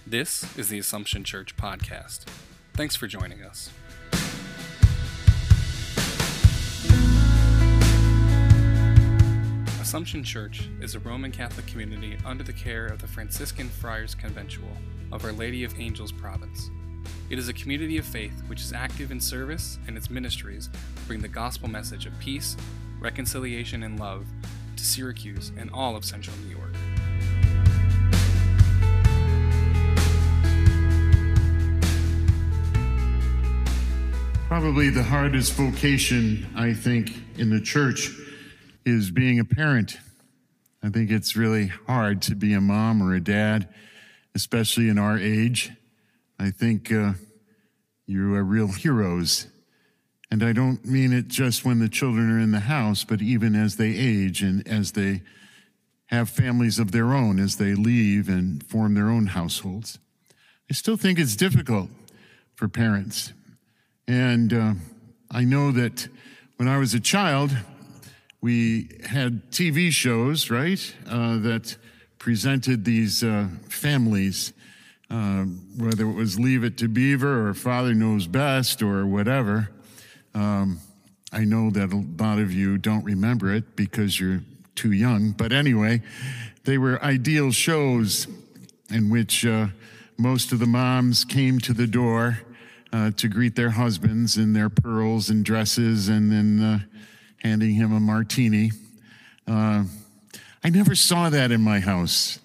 This is the Assumption Church podcast. Thanks for joining us. Assumption Church is a Roman Catholic community under the care of the Franciscan Friars Conventual of Our Lady of Angels Province. It is a community of faith which is active in service, and its ministries bring the gospel message of peace, reconciliation, and love to Syracuse and all of central New York. Probably the hardest vocation, I think, in the church is being a parent. I think it's really hard to be a mom or a dad, especially in our age. I think you are real heroes. And I don't mean it just when the children are in the house, but even as they age and as they have families of their own, as they leave and form their own households. I still think it's difficult for parents. And I know that when I was a child, we had TV shows, right, that presented these families, whether it was Leave It to Beaver or Father Knows Best or whatever. I know that a lot of you don't remember it because you're too young. But anyway, they were ideal shows in which most of the moms came to the door to greet their husbands in their pearls and dresses and then handing him a martini. I never saw that in my house.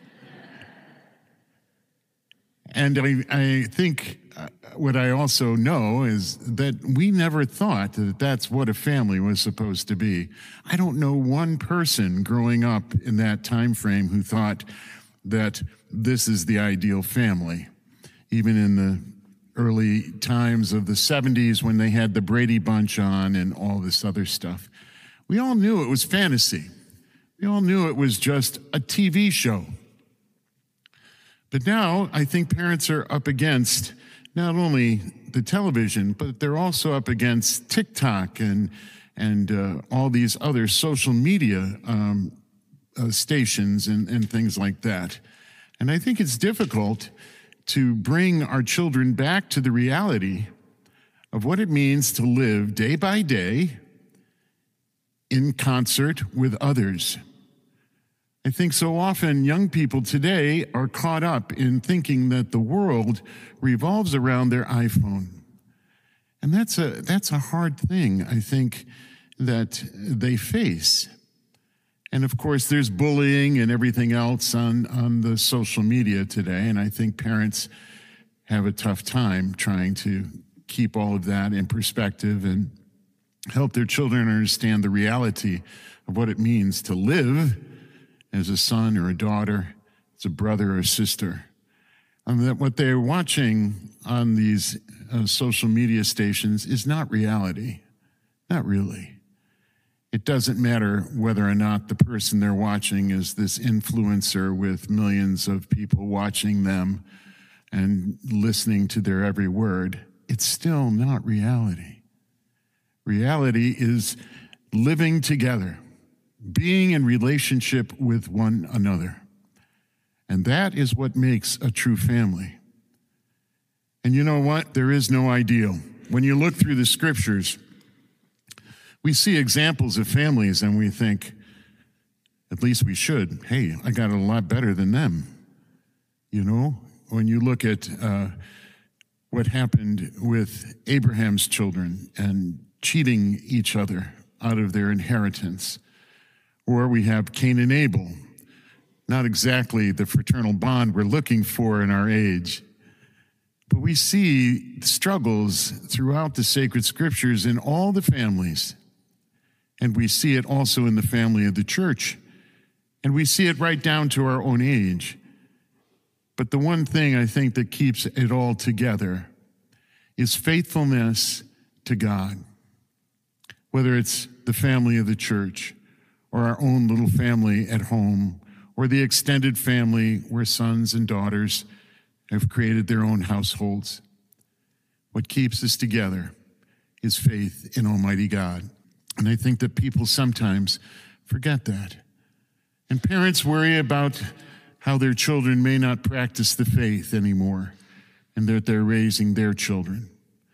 And I think what I also know is that we never thought that that's what a family was supposed to be. I don't know one person growing up in that time frame who thought that this is the ideal family, even in the early times of the 70s when they had the Brady Bunch on and all this other stuff. We all knew it was fantasy. We all knew it was just a TV show. But now I think parents are up against not only the television, but they're also up against TikTok and all these other social media stations and things like that. And I think it's difficult to bring our children back to the reality of what it means to live day by day in concert with others. I think so often young people today are caught up in thinking that the world revolves around their iPhone. And that's a hard thing, I think, that they face. And of course, there's bullying and everything else on the social media today, and I think parents have a tough time trying to keep all of that in perspective and help their children understand the reality of what it means to live as a son or a daughter, as a brother or a sister. And that what they're watching on these social media stations is not reality, not really. It doesn't matter whether or not the person they're watching is this influencer with millions of people watching them and listening to their every word. It's still not reality. Reality is living together, being in relationship with one another. And that is what makes a true family. And you know what? There is no ideal. When you look through the scriptures, we see examples of families and we think, at least we should. Hey, I got it a lot better than them. You know, when you look at what happened with Abraham's children and cheating each other out of their inheritance, or we have Cain and Abel, not exactly the fraternal bond we're looking for in our age. But we see struggles throughout the sacred scriptures in all the families. And we see it also in the family of the church. And we see it right down to our own age. But the one thing I think that keeps it all together is faithfulness to God. Whether it's the family of the church or our own little family at home or the extended family where sons and daughters have created their own households. What keeps us together is faith in Almighty God. And I think that people sometimes forget that. And parents worry about how their children may not practice the faith anymore and that they're raising their children.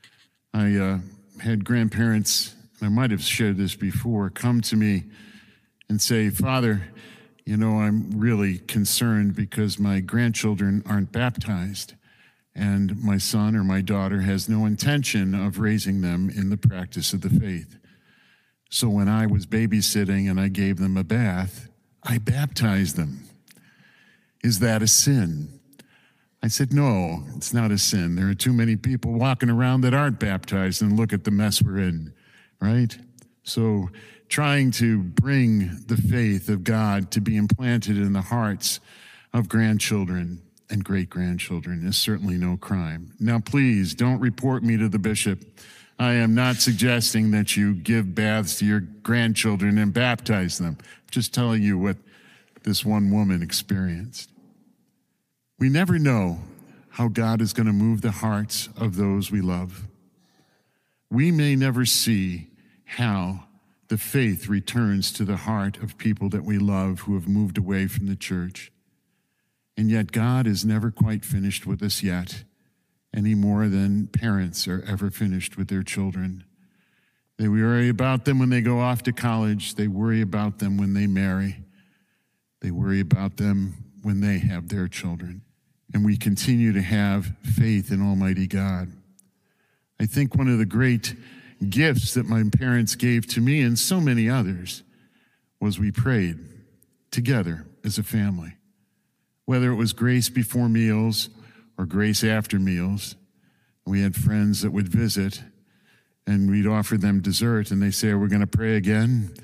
I had grandparents, and I might have shared this before, come to me and say, "Father, I'm really concerned because my grandchildren aren't baptized, and my son or my daughter has no intention of raising them in the practice of the faith. So when I was babysitting and I gave them a bath, I baptized them. Is that a sin?" I said, "No, it's not a sin. There are too many people walking around that aren't baptized, and look at the mess we're in," right? So trying to bring the faith of God to be implanted in the hearts of grandchildren and great-grandchildren is certainly no crime. Now, please don't report me to the bishop. I am not suggesting that you give baths to your grandchildren and baptize them. I'm just telling you what this one woman experienced. We never know how God is going to move the hearts of those we love. We may never see how the faith returns to the heart of people that we love who have moved away from the church. And yet God is never quite finished with us yet, any more than parents are ever finished with their children. They worry about them when they go off to college. They worry about them when they marry. They worry about them when they have their children. And we continue to have faith in Almighty God. I think one of the great gifts that my parents gave to me and so many others was we prayed together as a family. Whether it was grace before meals or grace after meals, we had friends that would visit and we'd offer them dessert and they say, "We're going to pray again."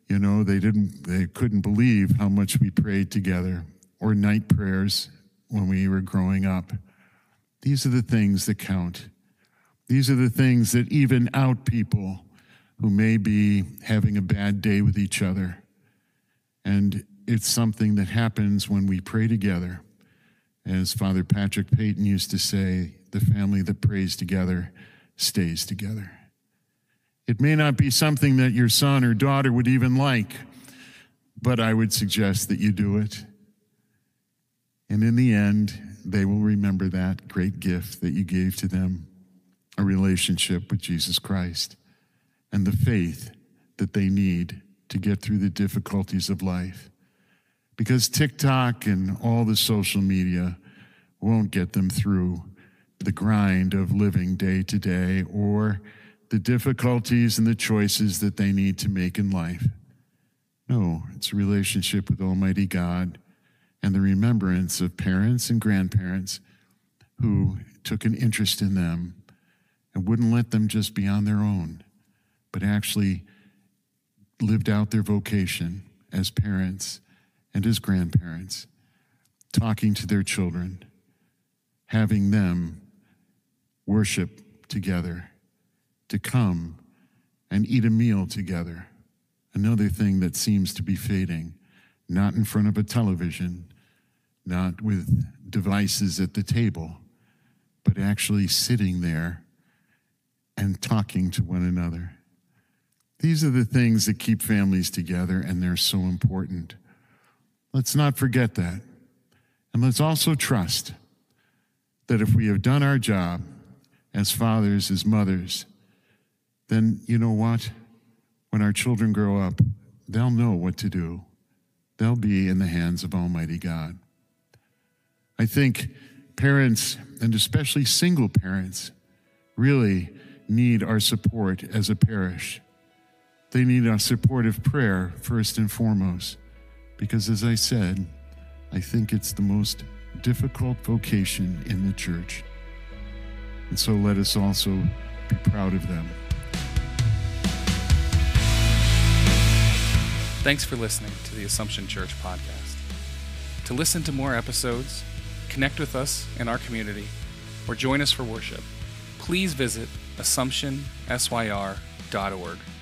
They couldn't believe how much we prayed together, or night prayers when we were growing up. These are the things that count. These are the things that even out people who may be having a bad day with each other. And it's something that happens when we pray together. As Father Patrick Peyton used to say, the family that prays together stays together. It may not be something that your son or daughter would even like, but I would suggest that you do it. And in the end, they will remember that great gift that you gave to them, a relationship with Jesus Christ and the faith that they need to get through the difficulties of life. Because TikTok and all the social media won't get them through the grind of living day to day or the difficulties and the choices that they need to make in life. No, it's a relationship with Almighty God and the remembrance of parents and grandparents who took an interest in them and wouldn't let them just be on their own, but actually lived out their vocation as parents and as grandparents, talking to their children, having them worship together, to come and eat a meal together. Another thing that seems to be fading, not in front of a television, not with devices at the table, but actually sitting there and talking to one another. These are the things that keep families together, and they're so important. Let's not forget that. And let's also trust that if we have done our job as fathers, as mothers, then you know what? When our children grow up, they'll know what to do. They'll be in the hands of Almighty God. I think parents, and especially single parents, really need our support as a parish. They need our supportive prayer first and foremost, because as I said, I think it's the most difficult vocation in the church. And so let us also be proud of them. Thanks for listening to the Assumption Church podcast. To listen to more episodes, connect with us in our community, or join us for worship, please visit AssumptionSYR.org.